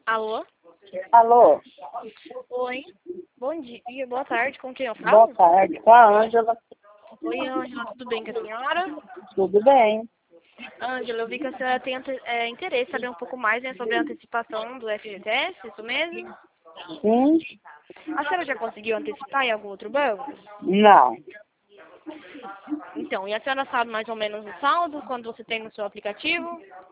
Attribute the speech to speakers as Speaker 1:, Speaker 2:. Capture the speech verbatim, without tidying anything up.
Speaker 1: Alô?
Speaker 2: Alô?
Speaker 1: Oi. Bom dia, boa tarde. Com quem eu
Speaker 2: Boa
Speaker 1: falo?
Speaker 2: tarde. Com a Ângela.
Speaker 1: Oi, Ângela, tudo bem com a senhora?
Speaker 2: Tudo bem?
Speaker 1: Ângela, eu vi que a senhora tem ante- é, interesse em saber um pouco mais, né, sobre a antecipação do F G T S, isso mesmo?
Speaker 2: Sim?
Speaker 1: A senhora já conseguiu antecipar em algum outro banco?
Speaker 2: Não.
Speaker 1: Então, e a senhora sabe mais ou menos o saldo quando você tem no seu aplicativo?